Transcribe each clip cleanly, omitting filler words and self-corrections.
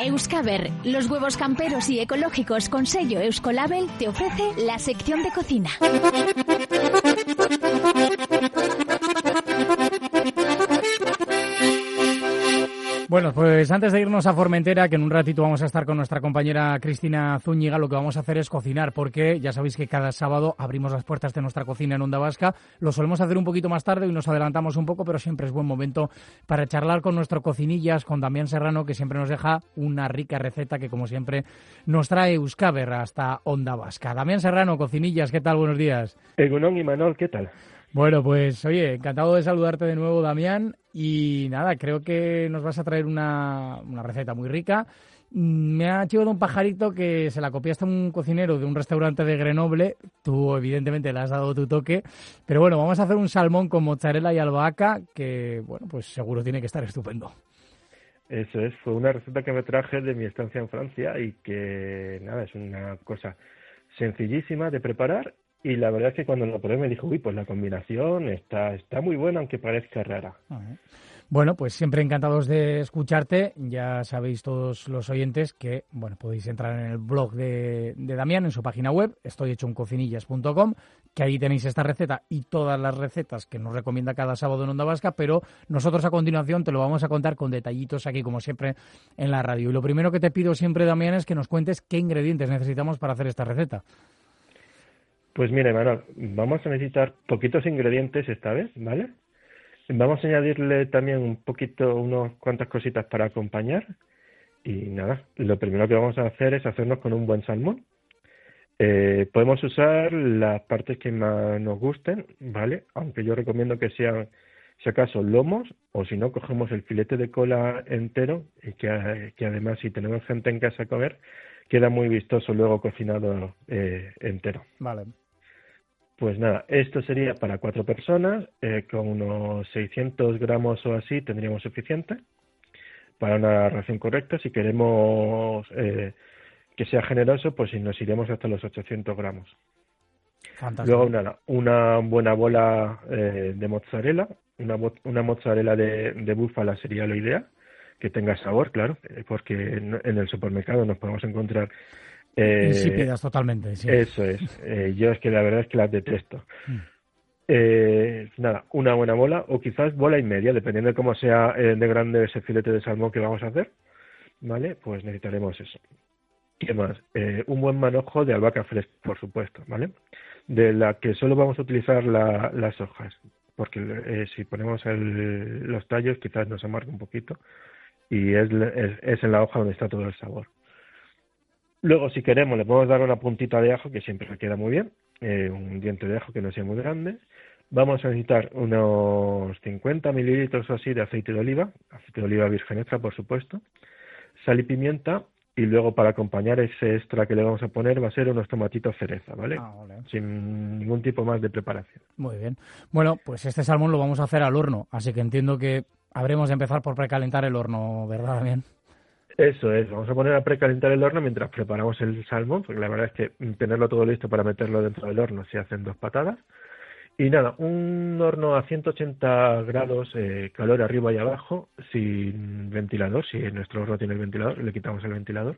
Euskaber, los huevos camperos y ecológicos con sello Euskolabel, te ofrece la sección de cocina. Bueno, pues antes de irnos a Formentera, que en un ratito vamos a estar con nuestra compañera Cristina Zúñiga, lo que vamos a hacer es cocinar, porque ya sabéis que cada sábado abrimos las puertas de nuestra cocina en Onda Vasca. Lo solemos hacer un poquito más tarde y nos adelantamos un poco, pero siempre es buen momento para charlar con nuestro cocinillas, con Damián Serrano, que siempre nos deja una rica receta que, como siempre, nos trae Euskaber hasta Onda Vasca. Damián Serrano, cocinillas, ¿qué tal? Buenos días. Egunon y Manol, ¿qué tal? Bueno, pues oye, encantado de saludarte de nuevo, Damián, y nada, creo que nos vas a traer una receta muy rica. Me ha chivado un pajarito que se la copiaste a un cocinero de un restaurante de Grenoble. Tú, evidentemente, le has dado tu toque, pero bueno, vamos a hacer un salmón con mozzarella y albahaca que, bueno, pues seguro tiene que estar estupendo. Eso es, fue una receta que me traje de mi estancia en Francia y que, nada, es una cosa sencillísima de preparar. Y la verdad es que cuando lo probé me dijo, uy, pues la combinación está muy buena, aunque parezca rara. Bueno, pues siempre encantados de escucharte. Ya sabéis todos los oyentes que, bueno, podéis entrar en el blog de Damián, en su página web, estoyhechouncocinillas.com, que ahí tenéis esta receta y todas las recetas que nos recomienda cada sábado en Onda Vasca, pero nosotros a continuación te lo vamos a contar con detallitos aquí, como siempre, en la radio. Y lo primero que te pido siempre, Damián, es que nos cuentes qué ingredientes necesitamos para hacer esta receta. Pues mire, Manuel, vamos a necesitar poquitos ingredientes esta vez, ¿vale? Vamos a añadirle también unas cuantas cositas para acompañar. Y nada, lo primero que vamos a hacer es hacernos con un buen salmón. Podemos usar las partes que más nos gusten, ¿vale? Aunque yo recomiendo que sean, si acaso, lomos, o si no, cogemos el filete de cola entero, y que además, si tenemos gente en casa a comer, queda muy vistoso luego cocinado entero. Vale. Pues nada, esto sería para 4 personas, con unos 600 gramos o así tendríamos suficiente para una ración correcta. Si queremos que sea generoso, pues nos iremos hasta los 800 gramos. Fantástico. Luego nada, una buena bola de mozzarella, una mozzarella de búfala sería lo ideal, que tenga sabor, claro, porque en el supermercado nos podemos encontrar insípidas totalmente, sí. Eso es. Yo es que la verdad es que las detesto. Nada, una buena bola, o quizás bola y media, dependiendo de cómo sea de grande ese filete de salmón que vamos a hacer, ¿vale? Pues necesitaremos eso. ¿Qué más? Un buen manojo de albahaca fresca, por supuesto, ¿vale? De la que solo vamos a utilizar las hojas, porque si ponemos los tallos quizás nos amarga un poquito, y es en la hoja donde está todo el sabor. Luego, si queremos, le podemos dar una puntita de ajo, que siempre le queda muy bien, un diente de ajo que no sea muy grande. Vamos a necesitar unos 50 mililitros o así de aceite de oliva virgen extra, por supuesto, sal y pimienta, y luego para acompañar ese extra que le vamos a poner va a ser unos tomatitos cereza, ¿vale? Vale. Sin ningún tipo más de preparación. Muy bien. Bueno, pues este salmón lo vamos a hacer al horno, así que entiendo que habremos de empezar por precalentar el horno, ¿verdad, Damián? Eso es, vamos a poner a precalentar el horno mientras preparamos el salmón, porque la verdad es que tenerlo todo listo para meterlo dentro del horno se hacen 2 patadas. Y nada, un horno a 180 grados, calor arriba y abajo, sin ventilador. Si nuestro horno tiene el ventilador, le quitamos el ventilador.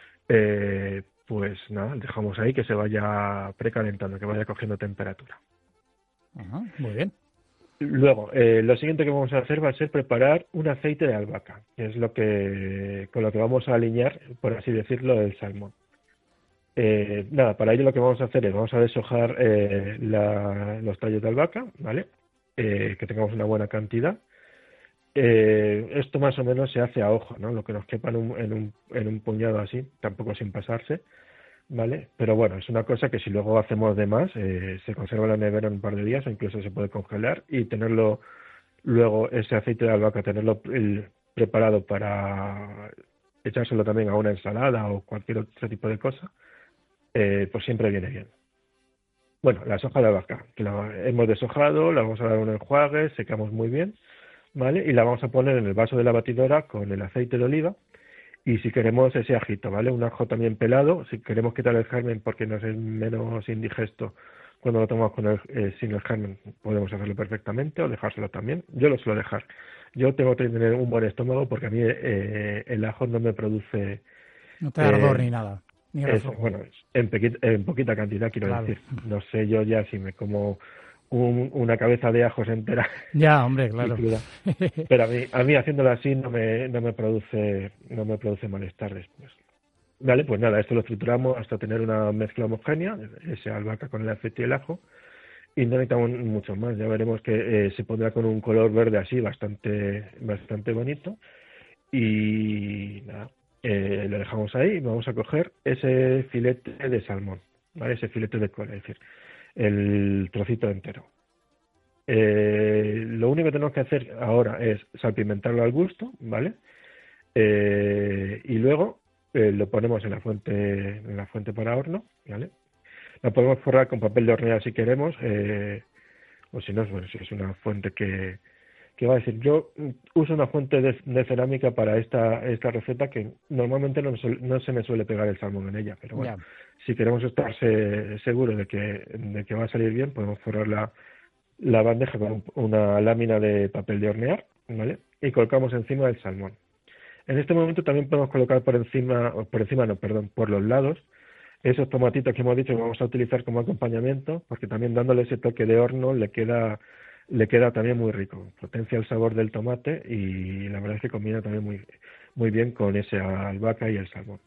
Pues nada, dejamos ahí que se vaya precalentando, que vaya cogiendo temperatura. Ajá, muy bien. Luego, lo siguiente que vamos a hacer va a ser preparar un aceite de albahaca, que es con lo que vamos a alinear, por así decirlo, el salmón. Nada, para ello lo que vamos a hacer es vamos a deshojar los tallos de albahaca, ¿vale? Que tengamos una buena cantidad. Esto más o menos se hace a ojo, ¿no? Lo que nos quepa en un puñado así, tampoco sin pasarse, ¿vale? Pero bueno, es una cosa que si luego hacemos de más, se conserva en la nevera en un par de días o incluso se puede congelar, y tenerlo luego, ese aceite de albahaca, tenerlo preparado para echárselo también a una ensalada o cualquier otro tipo de cosa, pues siempre viene bien. Bueno, las hojas de albahaca, que la hemos deshojado, la vamos a dar un enjuague, secamos muy bien, ¿vale? Y la vamos a poner en el vaso de la batidora con el aceite de oliva. Y si queremos ese ajito, ¿vale? Un ajo también pelado, si queremos quitar el germen porque nos es menos indigesto, cuando lo tomamos sin el germen, podemos hacerlo perfectamente o dejárselo también. Yo lo suelo dejar. Yo tengo que tener un buen estómago porque a mí el ajo no me produce... No te da ardor ni nada, ni reflujo. Bueno, en poquita cantidad, quiero decir. No sé yo ya si me como una cabeza de ajos entera. Ya, hombre, claro. Pero a mí haciéndolo así no me produce malestar después. Vale, pues nada, esto lo trituramos hasta tener una mezcla homogénea, esa albahaca con el aceite y el ajo, y no necesitamos mucho más. Ya veremos que se pondrá con un color verde así bastante bonito. Y nada, lo dejamos ahí y vamos a coger ese filete de salmón, ¿vale? Ese filete de cola, es decir, el trocito entero. Lo único que tenemos que hacer ahora es salpimentarlo al gusto, ¿vale? Y luego lo ponemos en la fuente para horno, ¿vale? La podemos forrar con papel de hornear si queremos, o si no, bueno, si es una fuente que va a decir, yo uso una fuente de cerámica para esta receta que normalmente no se me suele pegar el salmón en ella, pero bueno, si queremos estar seguros de que va a salir bien, podemos forrar la bandeja con una lámina de papel de hornear, ¿vale? Y colocamos encima del salmón. En este momento también podemos colocar por los lados, esos tomatitos que hemos dicho que vamos a utilizar como acompañamiento, porque también dándole ese toque de horno le queda también muy rico, potencia el sabor del tomate y la verdad es que combina también muy bien con esa albahaca y el salmón.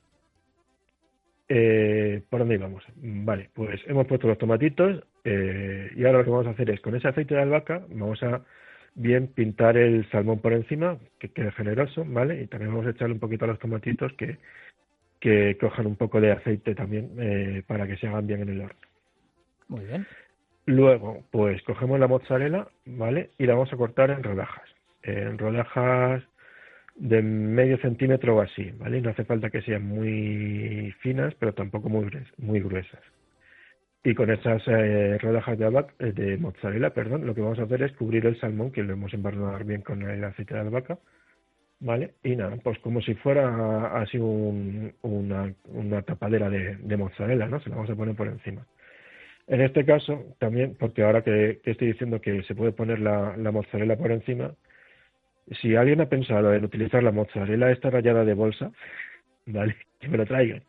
¿Por dónde íbamos? Vale, pues hemos puesto los tomatitos y ahora lo que vamos a hacer es con ese aceite de albahaca vamos a bien pintar el salmón por encima, que quede generoso, ¿vale? Y también vamos a echarle un poquito a los tomatitos que cojan un poco de aceite también para que se hagan bien en el horno. Muy bien. Luego, pues cogemos la mozzarella, ¿vale? Y la vamos a cortar en rodajas de medio centímetro o así, ¿vale? Y no hace falta que sean muy finas, pero tampoco muy gruesas. Y con esas rodajas de mozzarella, lo que vamos a hacer es cubrir el salmón, que lo hemos embarnado bien con el aceite de albahaca, ¿vale? Y nada, pues como si fuera así una tapadera de mozzarella, ¿no? Se la vamos a poner por encima. En este caso, también, porque ahora que estoy diciendo que se puede poner la mozzarella por encima, si alguien ha pensado en utilizar la mozzarella esta rallada de bolsa, ¿vale? Que me lo traigan.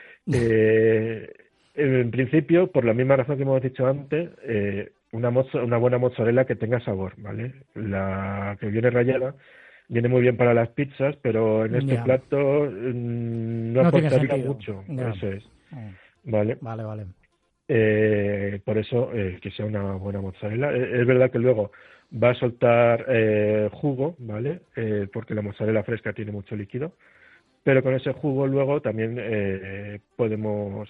En principio, por la misma razón que hemos dicho antes, una buena mozzarella que tenga sabor, ¿vale? La que viene rallada viene muy bien para las pizzas, pero en este plato no aportaría mucho. Eso es. ¿Vale? Vale. Por eso que sea una buena mozzarella. Es verdad que luego va a soltar jugo, ¿vale? Porque la mozzarella fresca tiene mucho líquido, pero con ese jugo luego también podemos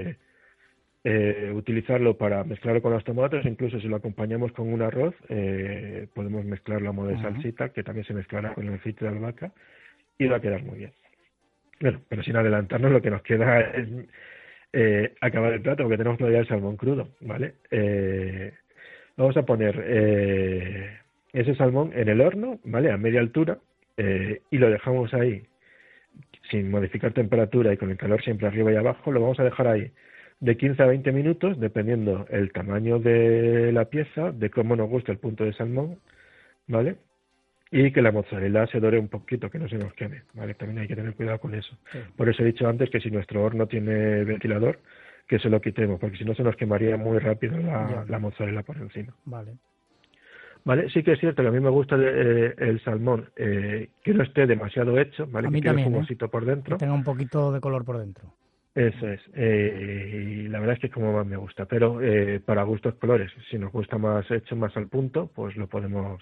utilizarlo para mezclarlo con los tomates, incluso si lo acompañamos con un arroz, podemos mezclarlo a modo de salsita, que también se mezclará con el aceite de albahaca y va a quedar muy bien. Bueno, pero sin adelantarnos, lo que nos queda es acabar el plato, porque tenemos todavía el salmón crudo, ¿vale? Vamos a poner ese salmón en el horno, ¿vale? A media altura, y lo dejamos ahí sin modificar temperatura y con el calor siempre arriba y abajo. Lo vamos a dejar ahí de 15 a 20 minutos, dependiendo el tamaño de la pieza, de cómo nos gusta el punto de salmón, ¿vale? Y que la mozzarella se dore un poquito, que no se nos queme, ¿vale? También hay que tener cuidado con eso. Sí. Por eso he dicho antes que si nuestro horno tiene ventilador, que se lo quitemos, porque si no se nos quemaría muy rápido la mozzarella por encima. Vale, sí que es cierto que a mí me gusta el salmón que no esté demasiado hecho, ¿vale? A mí que también, quede jugosito por dentro. Que tenga un poquito de color por dentro. Eso es, y la verdad es que es como más me gusta, pero para gustos colores, si nos gusta más hecho más al punto, pues lo podemos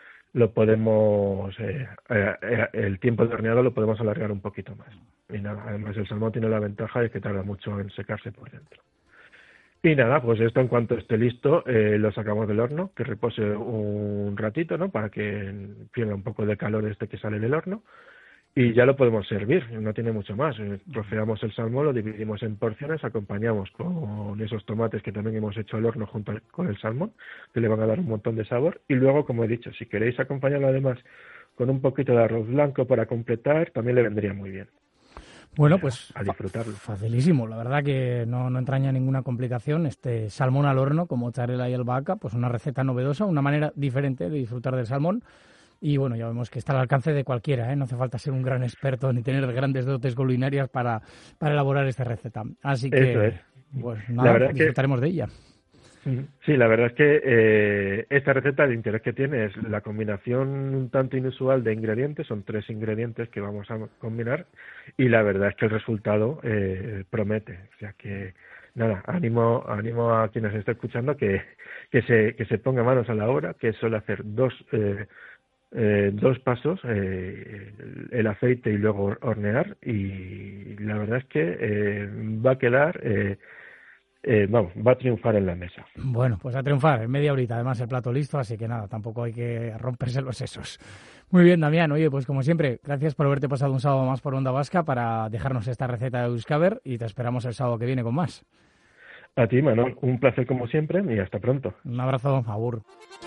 el tiempo de horneado lo podemos alargar un poquito más. Y nada, además el salmón tiene la ventaja de que tarda mucho en secarse por dentro. Y nada, pues esto en cuanto esté listo, lo sacamos del horno, que repose un ratito, ¿no? Para que pierda un poco de calor que sale del horno. Y ya lo podemos servir, no tiene mucho más. Troceamos el salmón, lo dividimos en porciones, acompañamos con esos tomates que también hemos hecho al horno junto con el salmón, que le van a dar un montón de sabor. Y luego, como he dicho, si queréis acompañarlo además con un poquito de arroz blanco para completar, también le vendría muy bien. Bueno, pues a disfrutarlo. Facilísimo, la verdad que no entraña ninguna complicación. Este salmón al horno, con mozzarella y albahaca, pues una receta novedosa, una manera diferente de disfrutar del salmón. Y bueno, ya vemos que está al alcance de cualquiera, ¿eh? No hace falta ser un gran experto ni tener grandes dotes culinarias para elaborar esta receta. Así que, eso es. Pues nada, la verdad disfrutaremos de ella. Sí, la verdad es que esta receta, el interés que tiene es la combinación un tanto inusual de ingredientes, son 3 ingredientes que vamos a combinar y la verdad es que el resultado promete, o sea que nada, ánimo a quienes estén escuchando que se ponga manos a la obra, que suele hacer dos pasos, el aceite y luego hornear, y la verdad es que va a quedar va a triunfar en la mesa. Bueno, pues a triunfar en media horita, además el plato listo, así que nada, tampoco hay que romperse los sesos. Muy bien, Damián, oye, pues como siempre, gracias por haberte pasado un sábado más por Onda Vasca para dejarnos esta receta de Euskaber y te esperamos el sábado que viene con más. A ti, Manuel, un placer como siempre y hasta pronto. Un abrazo, agur.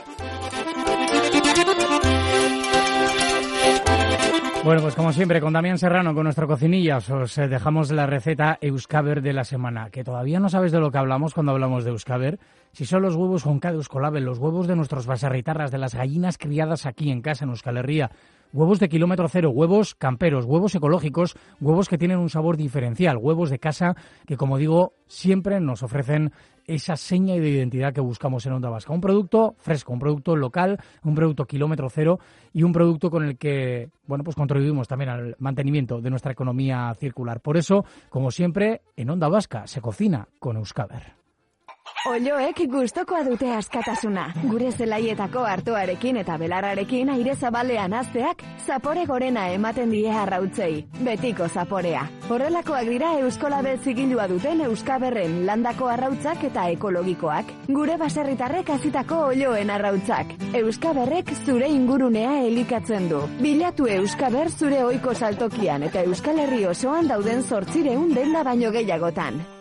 Bueno, pues como siempre, con Damián Serrano, con nuestro cocinillas, os dejamos la receta Euskaber de la semana. Que todavía no sabes de lo que hablamos cuando hablamos de Euskaber. Si son los huevos con K de Euskolabel, los huevos de nuestros baserritarras, de las gallinas criadas aquí en casa, en Euskal Herria. Huevos de kilómetro cero, huevos camperos, huevos ecológicos, huevos que tienen un sabor diferencial, huevos de casa que, como digo, siempre nos ofrecen esa seña de identidad que buscamos en Onda Vasca. Un producto fresco, un producto local, un producto kilómetro cero y un producto con el que, bueno, pues contribuimos también al mantenimiento de nuestra economía circular. Por eso, como siempre, en Onda Vasca se cocina con Euskaber. Olloek gustokoa dute askatasuna. Gure zelaietako artoarekin eta belarrarekin aire zabalean hazteak zapore gorena ematen die arrautzei. Betiko zaporea. Horrelakoak dira Euskolabel zigilua duten Euskaberren landako arrautzak eta ekologikoak. Gure baserritarrek hazitako olloen arrautzak. Euskaberrek zure ingurunea elikatzen du. Bilatu Euskaber zure ohiko saltokian eta Euskal Herri osoan dauden 800 denda baino gehiagotan.